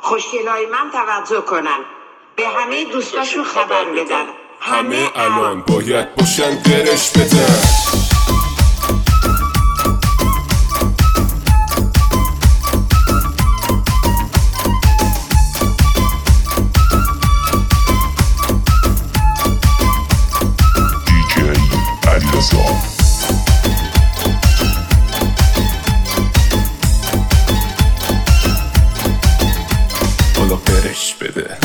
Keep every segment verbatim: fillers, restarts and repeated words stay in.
خوشگلای من توجه کنن، به همه دوستاشون خبر بدن همه الان باید باشن درش بدن. حالا برش بده.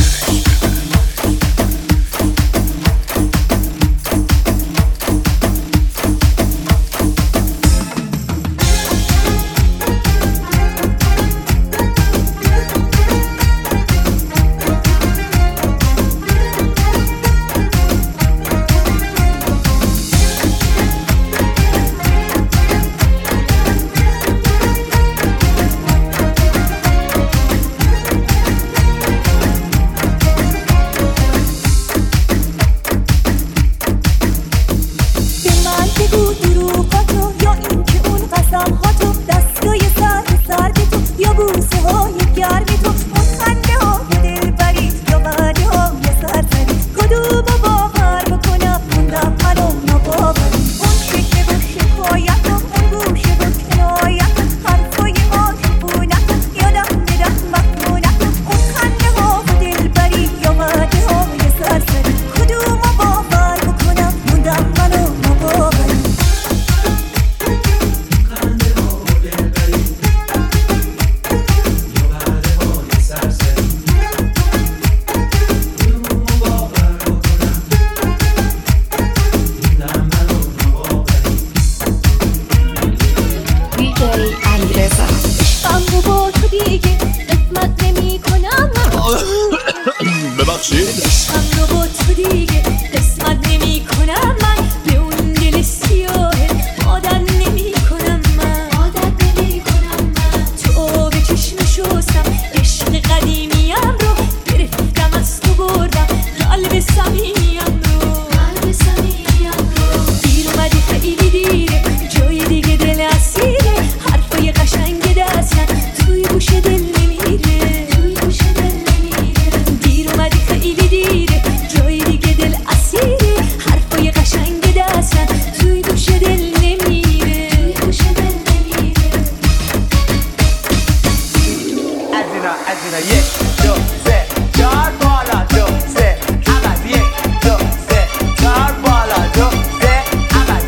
ببخشید عشقم رو با تو دیگه قسمت نمی کنم من، به اون دل سیاهه عادت نمی کنم من، عادت نمی کنم من. تو آب چشم شستم عشق قدیمیم رو گرفتم از تو بردم قلب صمیمیم رو، قلب صمیمیم رو. دیر اومدی خیلی دیره جای دیگه دل اسیره، حرفای قشنگ دستن توی گوش دل نمیره، توی گوش دل نمیره. دیر اومدی خیلی دیره جای دیگه دل اسیره، حرفای قشنگ دستن توی گوش دل نمیره، توی گوش دل نمیره. از اینا از اینا یک دو سه چهار بالا دو سه عقب، یک دو سه چهار بالا دو سه عقب.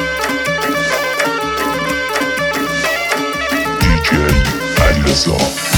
D J Alisa.